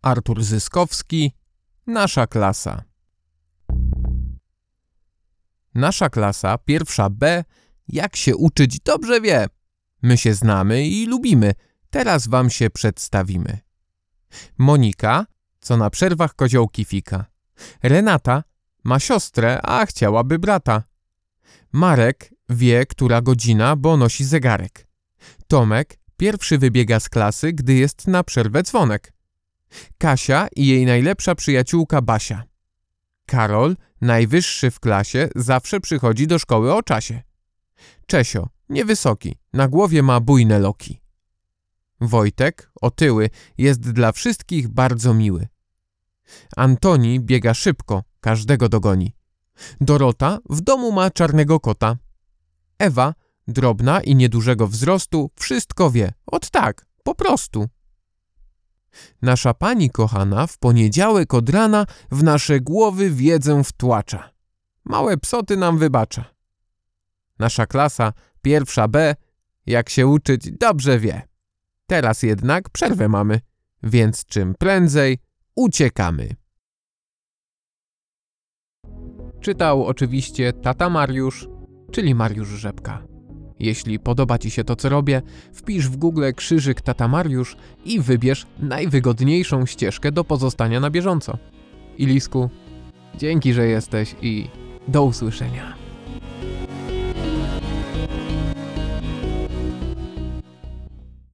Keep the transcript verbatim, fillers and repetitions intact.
Artur Zyskowski, Nasza klasa. Nasza klasa, pierwsza B, jak się uczyć dobrze wie. My się znamy i lubimy, teraz wam się przedstawimy. Monika, co na przerwach koziołki fika. Renata ma siostrę, a chciałaby brata. Marek wie, która godzina, bo nosi zegarek. Tomek pierwszy wybiega z klasy, gdy jest na przerwę dzwonek. Kasia i jej najlepsza przyjaciółka Basia. Karol, najwyższy w klasie, zawsze przychodzi do szkoły o czasie. Czesio, niewysoki, na głowie ma bujne loki. Wojtek, otyły, jest dla wszystkich bardzo miły. Antoni biega szybko, każdego dogoni. Dorota w domu ma czarnego kota. Ewa, drobna i niedużego wzrostu, wszystko wie, ot tak, po prostu. Nasza pani kochana w poniedziałek od rana w nasze głowy wiedzę wtłacza. Małe psoty nam wybacza. Nasza klasa, pierwsza B, jak się uczyć dobrze wie. Teraz jednak przerwę mamy, więc czym prędzej uciekamy. Czytał oczywiście tata Mariusz, czyli Mariusz Rzepka. Jeśli podoba ci się to, co robię, wpisz w Google krzyżyk tata Mariusz i wybierz najwygodniejszą ścieżkę do pozostania na bieżąco. Ilisku, dzięki, że jesteś i do usłyszenia.